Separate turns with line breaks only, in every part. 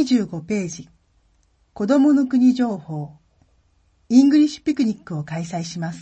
25ページ、子供の国情報、イングリッシュピクニックを開催します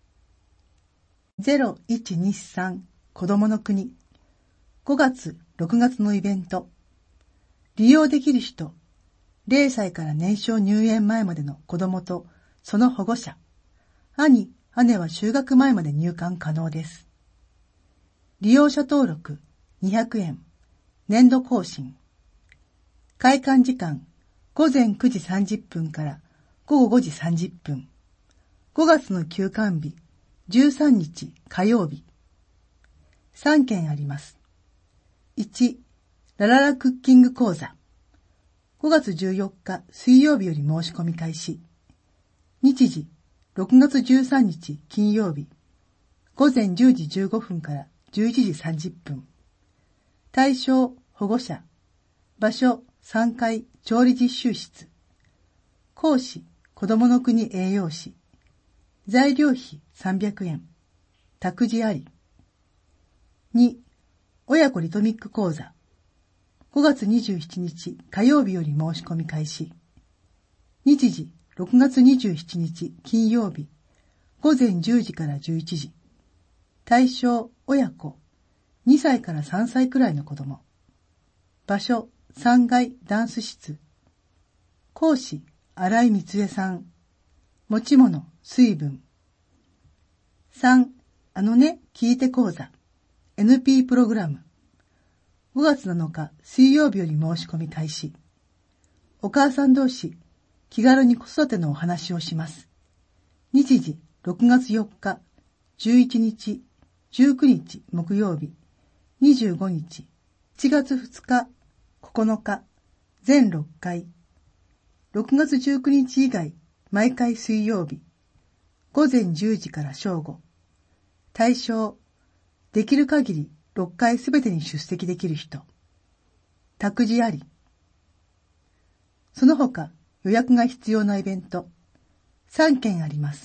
。0123子供の国、5月、6月のイベント。利用できる人、0歳から年少入園前までの子供とその保護者、兄、姉は就学前まで入館可能です。利用者登録200円、年度更新。開館時間、午前9時30分から午後5時30分。5月の休館日、13日火曜日。3件あります。1、ラララクッキング講座。5月14日水曜日より申し込み開始。日時、6月13日金曜日。午前10時15分から11時30分。対象、保護者。場所、3階調理実習室。講師、子供の国栄養士。材料費300円。託児あり。2、親子リトミック講座。5月27日火曜日より申し込み開始。日時、6月27日金曜日。午前10時から11時。対象、親子。2歳から3歳くらいの子供。場所、3階ダンス室。講師、新井光恵さん。持ち物、水分。3、聞いて講座。NP プログラム。5月7日水曜日より申し込み開始。お母さん同士、気軽に子育てのお話をします。日時、6月4日、11日、19日木曜日、25日、1月2日、9日、全6回。6月19日以外、毎回水曜日。午前10時から正午。対象、できる限り6回すべてに出席できる人。託児あり。その他、予約が必要なイベント。3件あります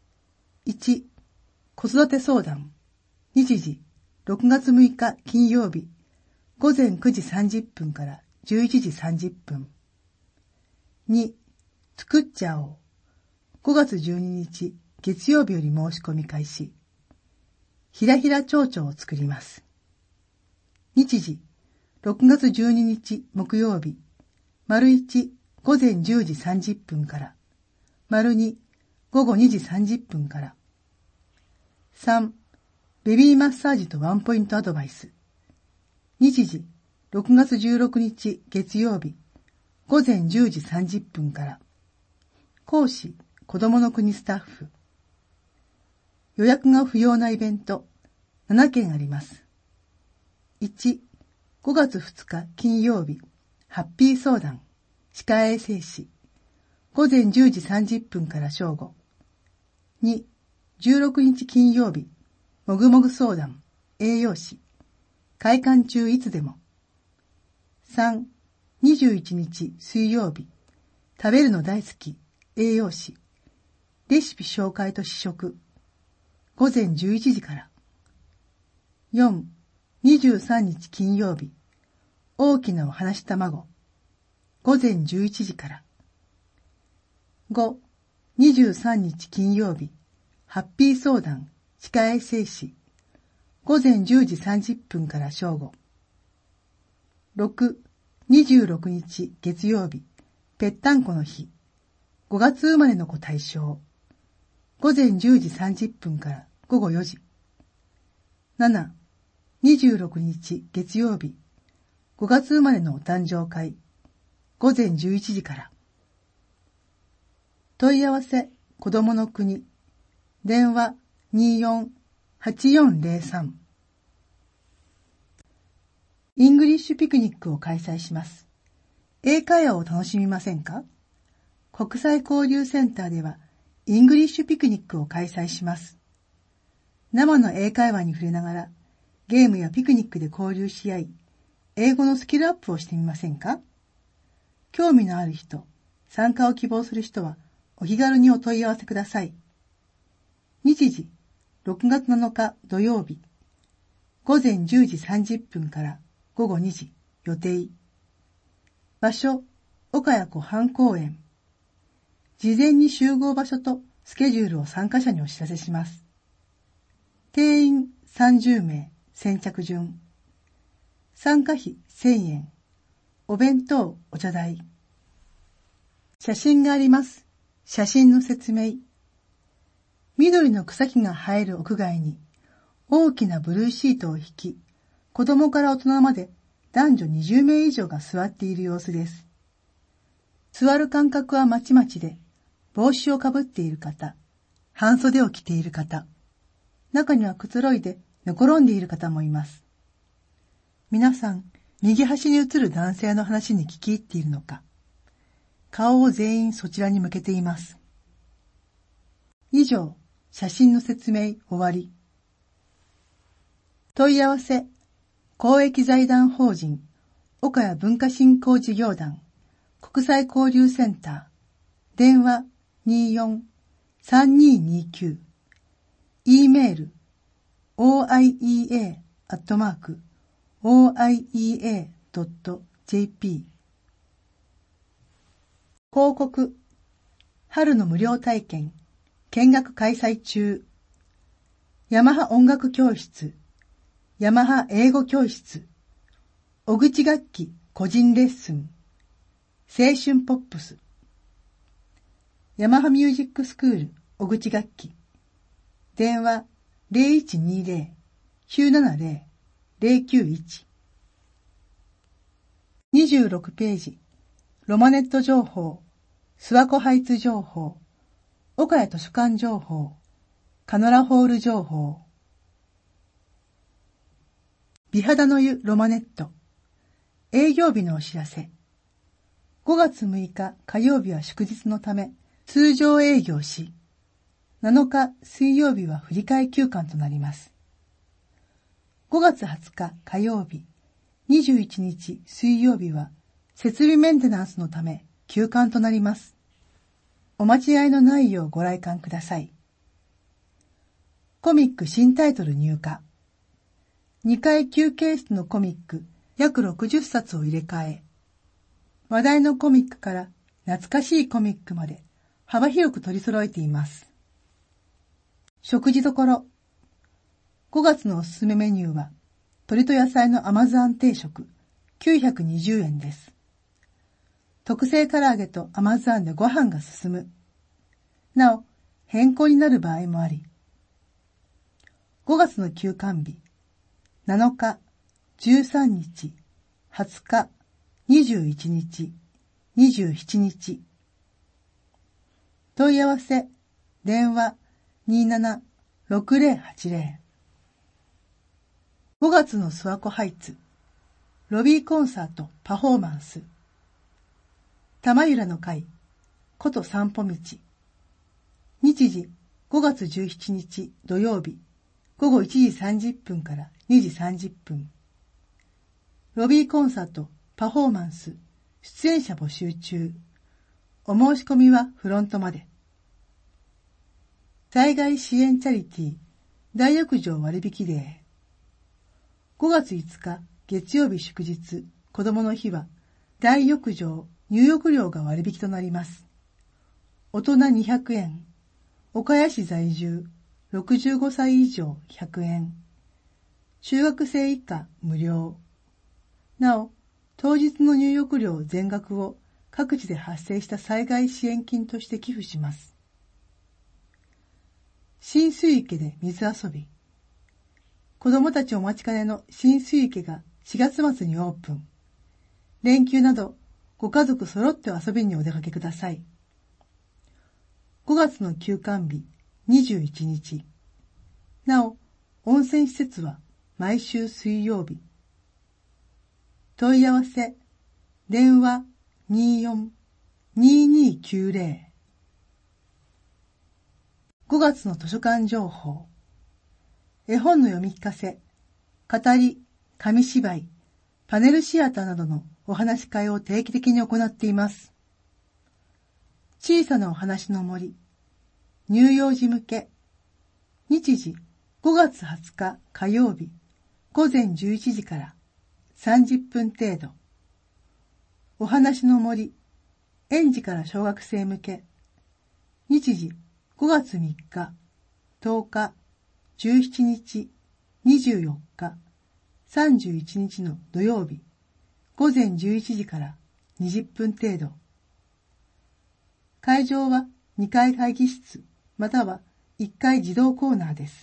。1、子育て相談。日時、6月6日金曜日。午前9時30分から11時30分。2、作っちゃおう。5月12日月曜日より申し込み開始。ひらひら蝶々を作ります。日時、6月12日木曜日。丸1、午前10時30分から。丸2、午後2時30分から。3、ベビーマッサージとワンポイントアドバイス。日時、6月16日月曜日。午前10時30分から。講師、子供の国スタッフ。予約が不要なイベント、7件あります。1、5月2日金曜日、ハッピー相談、歯科衛生士。午前10時30分から正午。2、16日金曜日、もぐもぐ相談、栄養士。開館中いつでも。3、21日水曜日、食べるの大好き、栄養士。レシピ紹介と試食。午前11時から。4、23日金曜日、大きなお話し卵。午前11時から。5、23日金曜日、ハッピー相談、歯科衛生士。午前10時30分から正午。6、26日月曜日、ぺったんこの日。5月生まれの子対象。午前10時30分から午後4時。7、26日月曜日、5月生まれのお誕生会。午前11時から。問い合わせ、子供の国。電話24-8403。イングリッシュピクニックを開催します。英会話を楽しみませんか？国際交流センターではイングリッシュピクニックを開催します。生の英会話に触れながらゲームやピクニックで交流し合い、英語のスキルアップをしてみませんか？興味のある人、参加を希望する人はお気軽にお問い合わせください。日時、6月7日土曜日、午前10時30分から午後2時、予定。場所、 岡谷湖畔公園。事前に集合場所とスケジュールを参加者にお知らせします。定員30名、先着順。参加費1000円。お弁当、お茶代。写真があります。写真の説明。緑の草木が生える屋外に大きなブルーシートを引き、子供から大人まで男女20名以上が座っている様子です。座る間隔はまちまちで、帽子をかぶっている方、半袖を着ている方、中にはくつろいで寝転んでいる方もいます。皆さん、右端に映る男性の話に聞き入っているのか、顔を全員そちらに向けています。以上、写真の説明終わり。問い合わせ、公益財団法人岡谷文化振興事業団国際交流センター、電話 24-3229、E メール oiea@oiea.jp。 広告、春の無料体験見学開催中。ヤマハ音楽教室、ヤマハ英語教室、小口楽器個人レッスン、青春ポップス。ヤマハミュージックスクール小口楽器。電話 0120-970-091。26ページ。ロマネット情報、諏訪湖ハイツ情報、岡谷図書館情報、カノラホール情報。美肌の湯ロマネット。営業日のお知らせ。5月6日火曜日は祝日のため通常営業し、7日水曜日は振り替え休館となります。5月20日火曜日、21日水曜日は設備メンテナンスのため休館となります。お間違いのないようご来館ください。コミック新タイトル入荷。2階休憩室のコミック約60冊を入れ替え、話題のコミックから懐かしいコミックまで幅広く取り揃えています。食事処。5月のおすすめメニューは、鶏と野菜の甘酢あん定食920円です。特製唐揚げと甘酢あんでご飯が進む。なお、変更になる場合もあり。5月の休館日、7日、13日、20日、21日、27日。問い合わせ、電話 27-6080。5月の諏訪湖ハイツ、ロビーコンサートパフォーマンス。玉浦の会、こと散歩道。日時、5月17日土曜日、午後1時30分から2時30分。ロビーコンサート、パフォーマンス、出演者募集中。お申し込みはフロントまで。災害支援チャリティー、大浴場割引デー。5月5日、月曜日祝日、子供の日は、大浴場、入浴料が割引となります。大人200円。岡谷市在住、65歳以上100円。中学生以下無料。なお、当日の入浴料全額を各地で発生した災害支援金として寄付します。浸水池で水遊び。子供たちお待ちかねの浸水池が4月末にオープン。連休などご家族揃って遊びにお出かけください。5月の休館日21日。なお、温泉施設は毎週水曜日。問い合わせ、電話 24-2290。5月の図書館情報。絵本の読み聞かせ、語り、紙芝居、パネルシアターなどのお話し会を定期的に行っています。小さなお話の森、乳幼児向け。日時、5月20日火曜日、午前11時から30分程度。お話の森、 園児から小学生向け。日時5月3日、10日、17日、24日、31日の土曜日、午前11時から20分程度。会場は2階会議室、または1階児童コーナーです。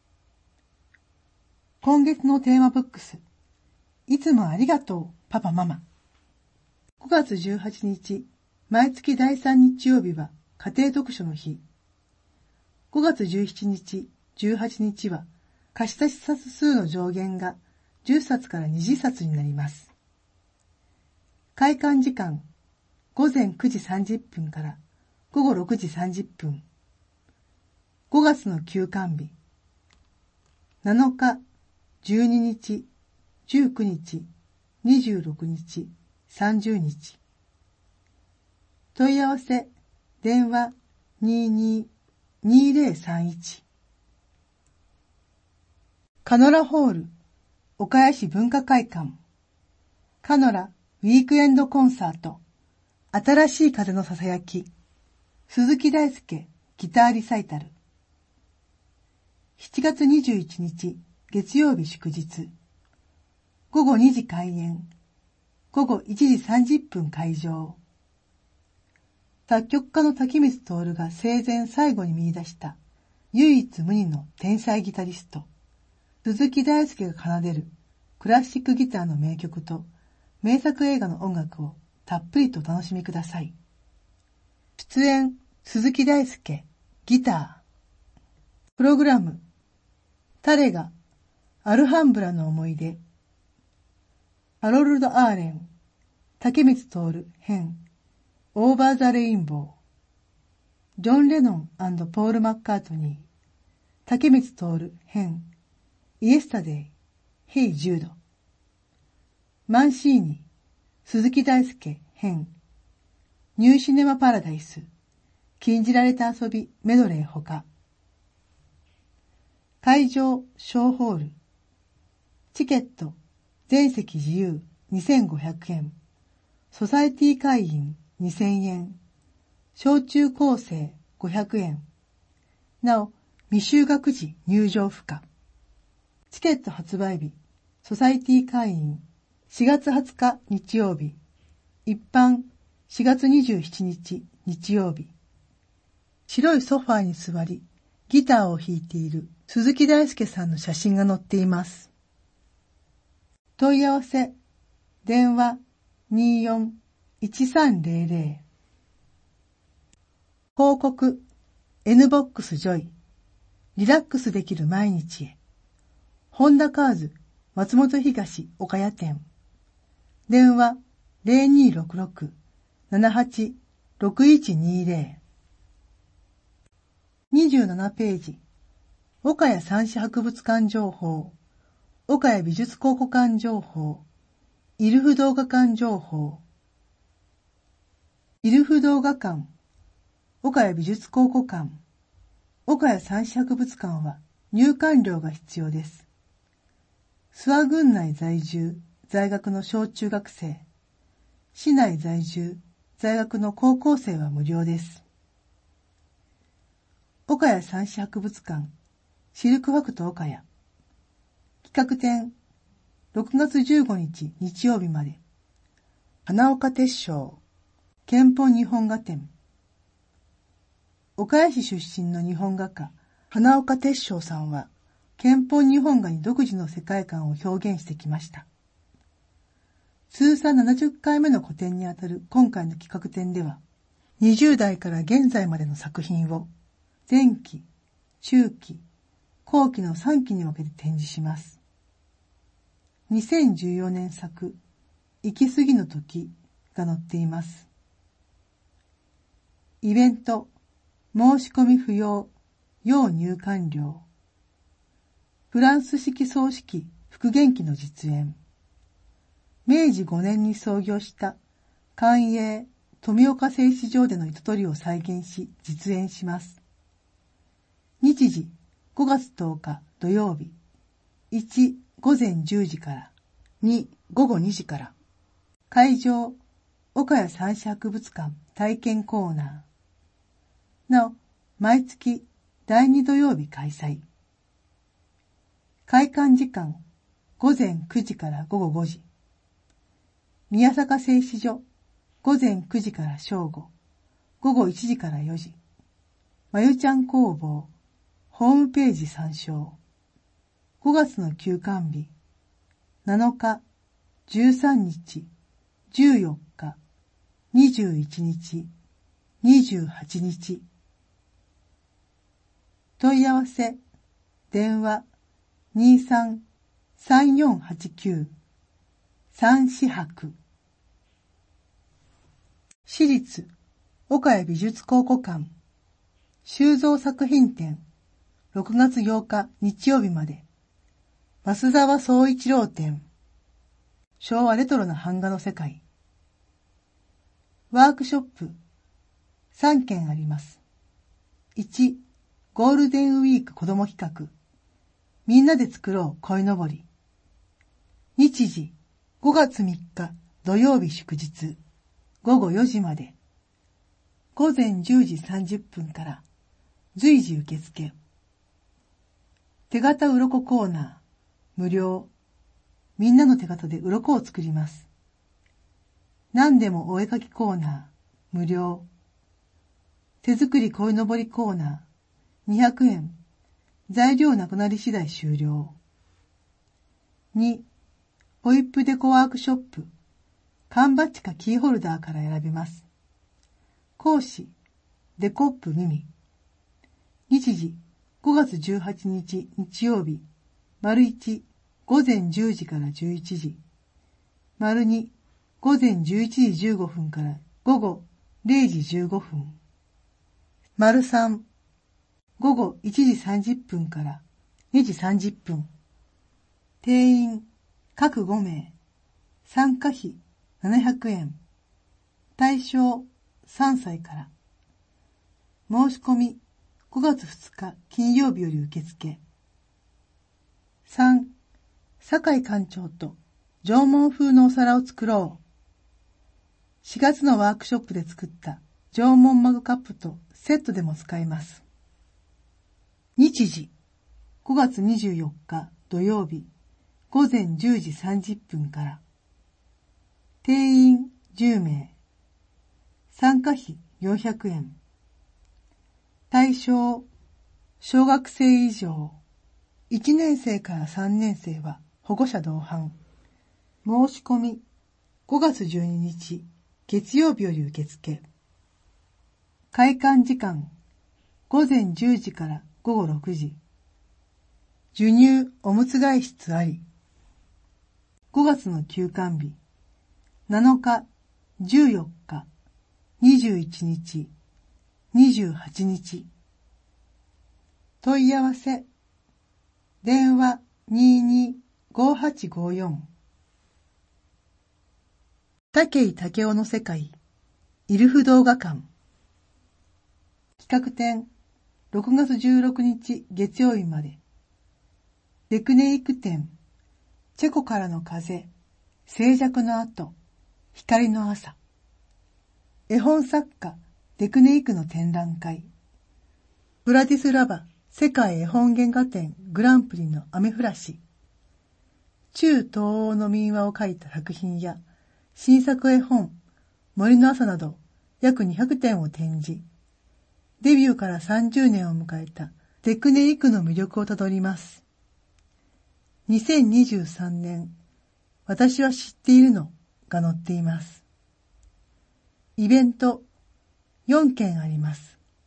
今月のテーマブックス、いつもありがとう、パパママ。5月18日、毎月第3日曜日は家庭読書の日。5月17日、18日は貸し出し冊数の上限が10冊から20冊になります。開館時間、午前9時30分から午後6時30分。5月の休館日、7日、12日、19日、26日、30日。問い合わせ、電話22-2031。カノラホール、岡谷市文化会館。カノラウィークエンドコンサート。新しい風のささやき。鈴木大輔ギターリサイタル。7月21日月曜日祝日。午後2時開演。午後1時30分開場。作曲家の滝光徹が生前最後に見出した唯一無二の天才ギタリスト、鈴木大輔が奏でるクラシックギターの名曲と名作映画の音楽をたっぷりとお楽しみください。出演、鈴木大輔、ギター。プログラム、タレガ、アルハンブラの思い出。ハロルド・アーレン、竹光徹編、オーバー・ザ・レインボー。ジョン・レノン&ポール・マッカートニー、竹光徹編、イエスタデイ、ヘイ・ジュード。マンシーニ、鈴木大輔編、ニューシネマ・パラダイス、禁じられた遊びメドレーほか。会場小ホール。チケット全席自由2500円。ソサエティ会員2000円。小中高生500円。なお、未就学時入場不可。チケット発売日、ソサエティ会員4月20日日曜日。一般4月27日日曜日。白いソファーに座り、ギターを弾いている鈴木大輔さんの写真が載っています。問い合わせ、電話24-1300。広告、N-BOX ジョイ。リラックスできる毎日へ。ホンダカーズ、松本東岡谷店。電話0266-78-6120。27ページ。岡谷三種博物館情報。岡谷美術考古館情報。イルフ動画館情報。イルフ動画館。岡谷美術考古館。岡谷三種博物館は入館料が必要です。諏訪郡内在住、在学の小中学生。市内在住、在学の高校生は無料です。岡谷三種博物館、シルクファクト岡谷。企画展、6月15日日曜日まで。花岡鉄章、憲法日本画展。岡谷市出身の日本画家、花岡鉄章さんは、憲法日本画に独自の世界観を表現してきました。通算70回目の個展にあたる今回の企画展では、20代から現在までの作品を、前期、中期、後期の3期に分けて展示します。2014年作、行き過ぎの時が載っています。イベント、申し込み不要、要入館料。フランス式葬式復元記の実演。明治5年に創業した官営富岡製糸場での糸取りを再現し実演します。日時5月10日土曜日。1午前10時から2午後2時から。会場岡谷三種博物館体験コーナー。なお、毎月第2土曜日開催。開館時間、午前9時から午後5時。宮坂製糸所、午前9時から正午、午後1時から4時。まゆちゃん工房、ホームページ参照。5月の休館日、7日、13日、14日、21日、28日。問い合わせ、電話、23-3489、三四博。私立岡谷美術考古館収蔵作品展6月8日日曜日まで。増沢宗一郎展昭和レトロな版画の世界。ワークショップ3件あります。1、ゴールデンウィーク子ども企画みんなで作ろう鯉のぼり。日時5月3日土曜日祝日午後4時まで。午前10時30分から随時受付。手形鱗コーナー無料。みんなの手形で鱗を作ります。何でもお絵かきコーナー無料。手作り鯉のぼりコーナー200円。材料なくなり次第終了。2、ホイップデコワークショップ缶バッジかキーホルダーから選べます。講師、デコップミミ。日時、5月18日日曜日、丸1、午前10時から11時。丸2、午前11時15分から午後0時15分。丸3、午後1時30分から2時30分。定員、各5名。参加費、700円。対象、3歳から。申し込み、5月2日金曜日より受付。3、酒井館長と縄文風のお皿を作ろう。4月のワークショップで作った縄文マグカップとセットでも使えます。日時、5月24日土曜日、午前10時30分から。定員10名。参加費400円。対象、小学生以上。1年生から3年生は保護者同伴。申し込み、5月12日、月曜日より受付。開館時間、午前10時から午後6時。授乳おむつ替え室あり。5月の休館日、7日、14日、21日、28日。問い合わせ、電話225854。武井武雄の世界、イルフ動画館。企画展、6月16日月曜日まで。デクネイク展、チェコからの風、静寂の後、光の朝。絵本作家、デクネイクの展覧会。ブラティスラバ世界絵本原画展グランプリの雨降らし。中東欧の民話を書いた作品や新作絵本、森の朝など約200点を展示。デビューから30年を迎えたデクネイクの魅力をたどります。2023年、私は知っているのが載っています。イベント4件あります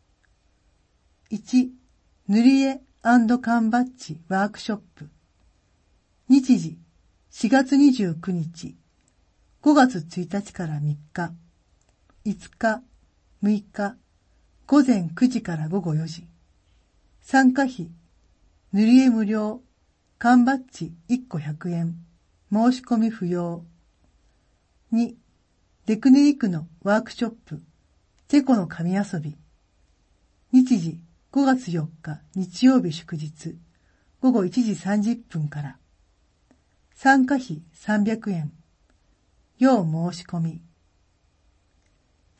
。1、塗り絵&缶バッジワークショップ。日時4月29日、5月1日から3日、5日、6日、午前9時から午後4時。参加費、塗り絵無料、缶バッジ1個100円、申し込み不要。2、デクネイクのワークショップ、チェコの紙遊び。日時5月4日日曜日祝日、午後1時30分から。参加費300円。要申し込み。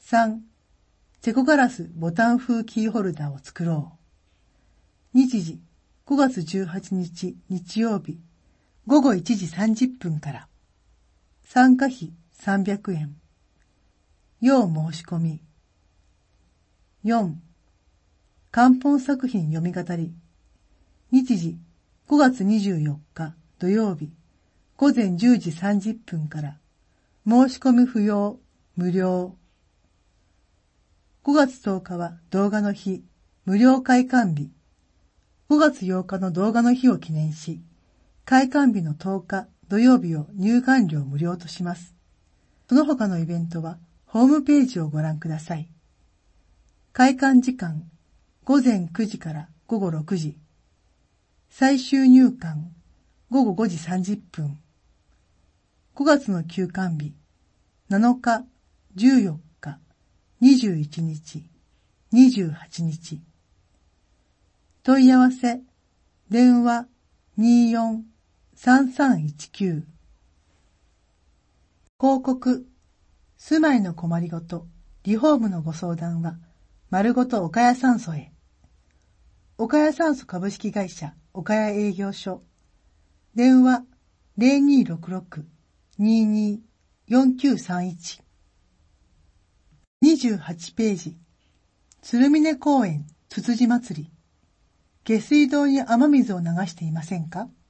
3、チェコガラスボタン風キーホルダーを作ろう。日時、5月18日日曜日、午後1時30分から。参加費300円。要申し込み。4、漢本作品読み語り。日時、5月24日土曜日、午前10時30分から。申し込み不要、無料。5月10日は動画の日、無料開館日。5月8日の動画の日を記念し、開館日の10日土曜日を入館料無料とします。その他のイベントはホームページをご覧ください。開館時間、午前9時から午後6時。最終入館、午後5時30分。5月の休館日、7日、14日、21日、28日。問い合わせ、電話24-3319。広告、住まいの困りごと、リフォームのご相談は、丸ごと岡谷酸素へ。岡谷酸素株式会社岡谷営業所。電話0266-22-4931。28ページ。鶴峰公園つつじ祭り。下水道に雨水を流していませんか？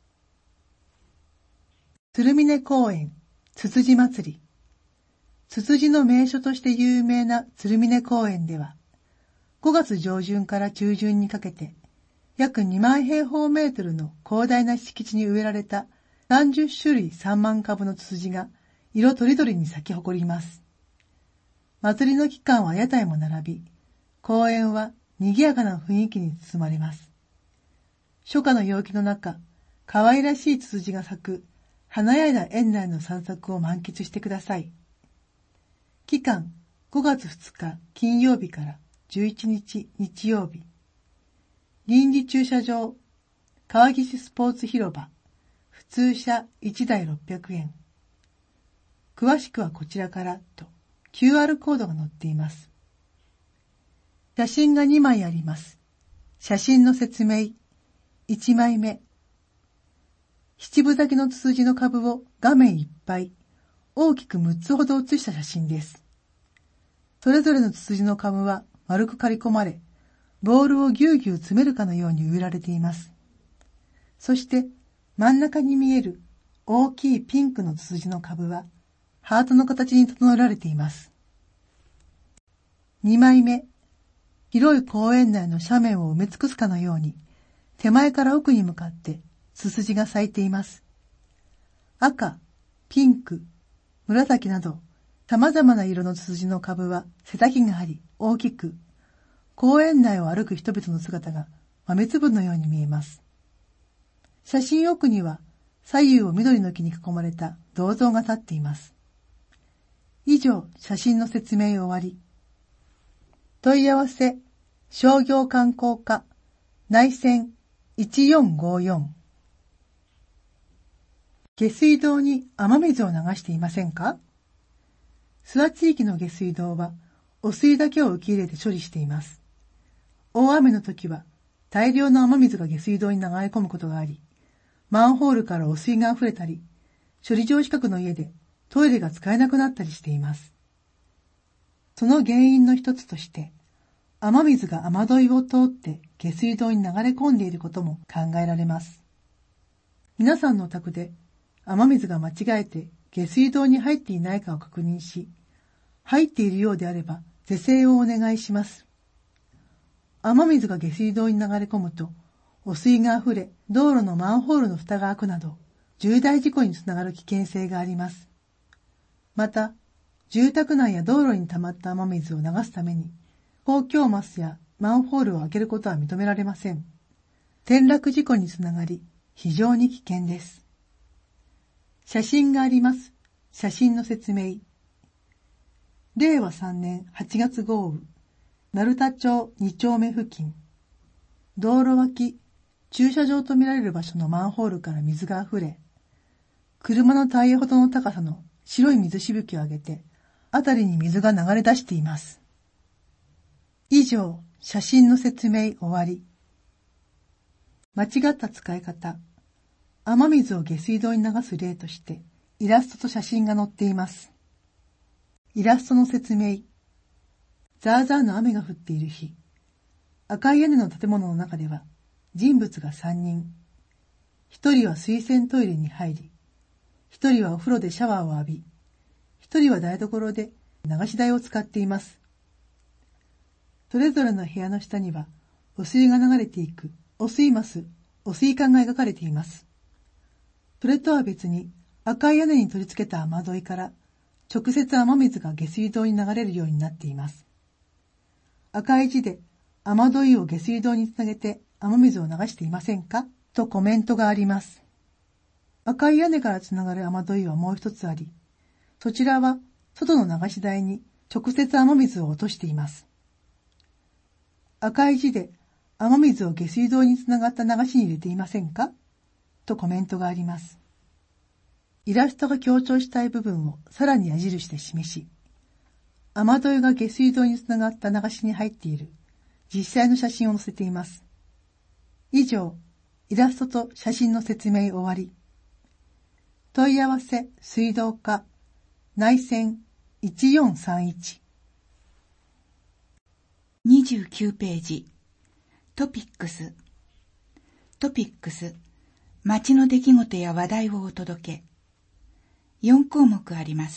鶴峰公園つつじ祭り。つつじの名所として有名な鶴峰公園では、5月上旬から中旬にかけて、約2万平方メートルの広大な敷地に植えられた30種類3万株のツツジが色とりどりに咲き誇ります。祭りの期間は屋台も並び、公園は賑やかな雰囲気に包まれます。初夏の陽気の中、可愛らしいツツジが咲く華やいだ園内の散策を満喫してください。期間5月2日金曜日から11日日曜日。臨時駐車場、川岸スポーツ広場、普通車1台600円。詳しくはこちらからと QR コードが載っています。写真が2枚あります。写真の説明。1枚目。七分咲きのツツジの株を画面いっぱい、大きく6つほど写した写真です。それぞれのツツジの株は丸く刈り込まれ、ボールをぎゅうぎゅう詰めるかのように植えられています。そして真ん中に見える大きいピンクのツツジの株はハートの形に整えられています。2枚目。広い公園内の斜面を埋め尽くすかのように、手前から奥に向かってツツジが咲いています。赤、ピンク、紫など様々な色のツツジの株は背丈があり大きく、公園内を歩く人々の姿が豆粒のように見えます。写真奥には左右を緑の木に囲まれた銅像が立っています。以上、写真の説明終わり。問い合わせ、商業観光課、内線1454。下水道に雨水を流していませんか？諏訪地域の下水道は汚水だけを受け入れて処理しています。大雨の時は大量の雨水が下水道に流れ込むことがあり、マンホールから汚水が溢れたり、処理場近くの家でトイレが使えなくなったりしています。その原因の一つとして、雨水が雨どいを通って下水道に流れ込んでいることも考えられます。皆さんのお宅で雨水が間違えて下水道に入っていないかを確認し、入っているようであれば是正をお願いします。雨水が下水道に流れ込むと、汚水が溢れ、道路のマンホールの蓋が開くなど、重大事故につながる危険性があります。また、住宅内や道路に溜まった雨水を流すために、公共マスやマンホールを開けることは認められません。転落事故につながり、非常に危険です。写真があります。写真の説明。令和3年8月豪雨、鳴田町2丁目付近。道路脇、駐車場とみられる場所のマンホールから水が溢れ、車のタイヤほどの高さの白い水しぶきを上げて、 あたりに水が流れ出しています。以上、写真の説明終わり。間違った使い方。雨水を下水道に流す例として、イラストと写真が載っています。イラストの説明。ザーザーの雨が降っている日、赤い屋根の建物の中では人物が3人。1人は水洗トイレに入り、1人はお風呂でシャワーを浴び、1人は台所で流し台を使っています。それぞれの部屋の下には汚水が流れていく汚水マス、汚水管が描かれています。それとは別に赤い屋根に取り付けた雨どいから直接雨水が下水道に流れるようになっています。赤い字で雨どいを下水道につなげて雨水を流していませんかとコメントがあります。赤い屋根からつながる雨どいはもう一つあり、そちらは外の流し台に直接雨水を落としています。赤い字で雨水を下水道につながった流しに入れていませんかとコメントがあります。イラストが強調したい部分をさらに矢印で示し、雨どいが下水道につながった流しに入っている実際の写真を載せています。以上、イラストと写真の説明終わり。問い合わせ水道課内線1431。
29ページ。トピックス。街の出来事や話題をお届け。4項目あります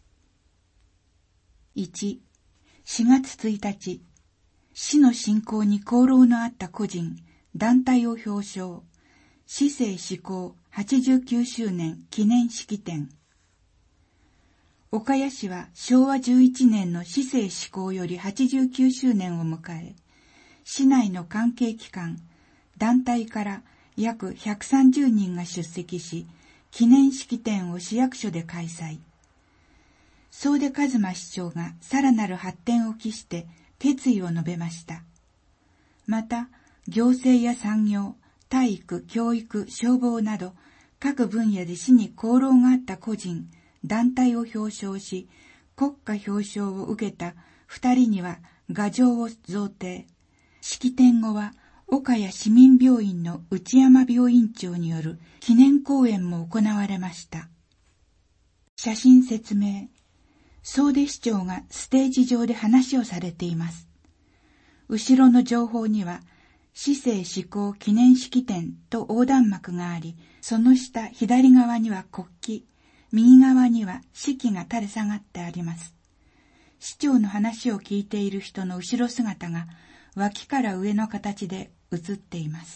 。1、4月1日、市の振興に功労のあった個人、団体を表彰、市政施行89周年記念式典。岡谷市は昭和11年の市政施行より89周年を迎え、市内の関係機関、団体から約130人が出席し、記念式典を市役所で開催。総出一馬市長がさらなる発展を期して決意を述べました。また、行政や産業、体育、教育、消防など各分野で市に功労があった個人、団体を表彰し、国家表彰を受けた2人には牙城を贈呈。式典後は岡谷市民病院の内山病院長による記念講演も行われました。写真説明。総出市長がステージ上で話をされています。後ろの情報には、市政施行記念式典と横断幕があり、その下左側には国旗、右側には市旗が垂れ下がってあります。市長の話を聞いている人の後ろ姿が脇から上の形で映っています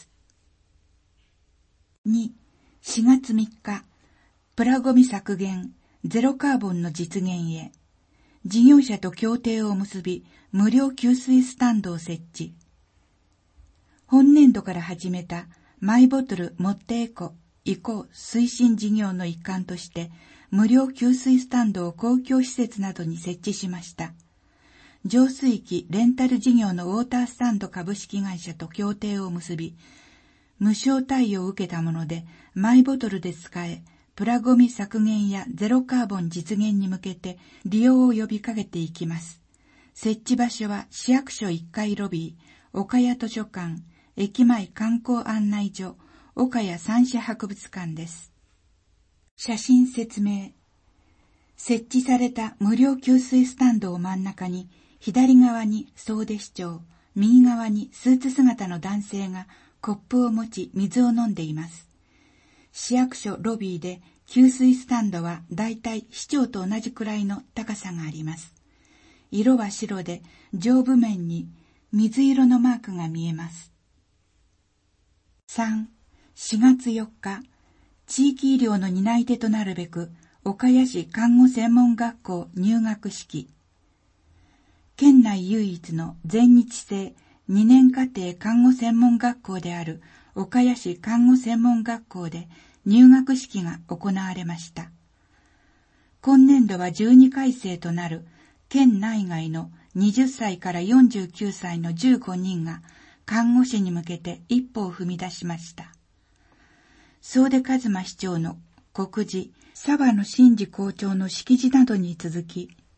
。2、4月3日、プラゴミ削減、ゼロカーボンの実現へ。事業者と協定を結び、無料給水スタンドを設置。本年度から始めたマイボトル持ってエコ移行推進事業の一環として、無料給水スタンドを公共施設などに設置しました。浄水器レンタル事業のウォータースタンド株式会社と協定を結び、無償貸与を受けたもので、マイボトルで使え、プラゴミ削減やゼロカーボン実現に向けて利用を呼びかけていきます。設置場所は市役所1階ロビー、岡谷図書館、駅前観光案内所、岡谷三種博物館です。写真説明。設置された無料給水スタンドを真ん中に、左側に総出市長、右側にスーツ姿の男性がコップを持ち水を飲んでいます。市役所ロビーで給水スタンドはだいたい市長と同じくらいの高さがあります。色は白で上部面に水色のマークが見えます。3、4月4日、地域医療の担い手となるべく岡谷市看護専門学校入学式。県内唯一の全日制2年課程看護専門学校である岡谷市看護専門学校で入学式が行われました。今年度は12回生となる県内外の20歳から49歳の15人が看護師に向けて一歩を踏み出しました。総出一馬市長の告示、沢野真二校長の式辞などに続き、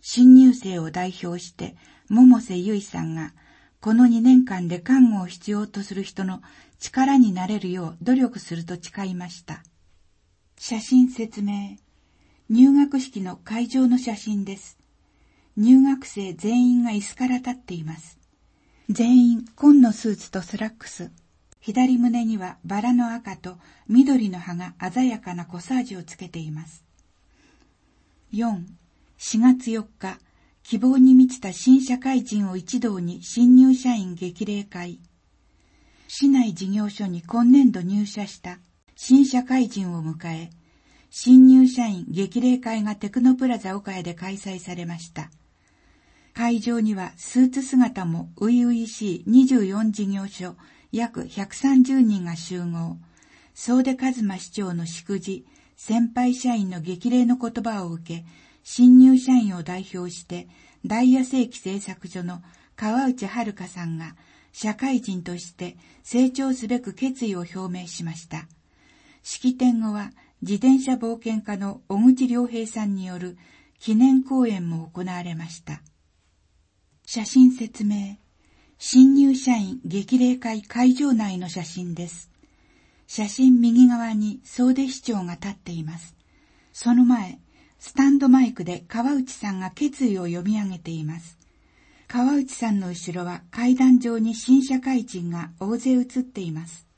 新入生を代表して百瀬結衣さんが、この2年間で看護を必要とする人の力になれるよう努力すると誓いました。写真説明。入学式の会場の写真です。入学生全員が椅子から立っています。全員紺のスーツとスラックス。左胸にはバラの赤と緑の葉が鮮やかなコサージュをつけています。4. 4月4日、希望に満ちた新社会人を一堂に新入社員激励会。市内事業所に今年度入社した新社会人を迎え、新入社員激励会がテクノプラザ岡谷で開催されました。会場にはスーツ姿も初々しい24事業所約130人が集合。総出一馬市長の祝辞、先輩社員の激励の言葉を受け、新入社員を代表して大谷世紀製作所の川内遥さんが社会人として成長すべく決意を表明しました。式典後は自転車冒険家の小口良平さんによる記念講演も行われました。写真説明。新入社員激励会会場内の写真です。写真右側に総出市長が立っています。その前、スタンドマイクで川内さんが決意を読み上げています。川内さんの後ろは階段上に新社会人が大勢写っています。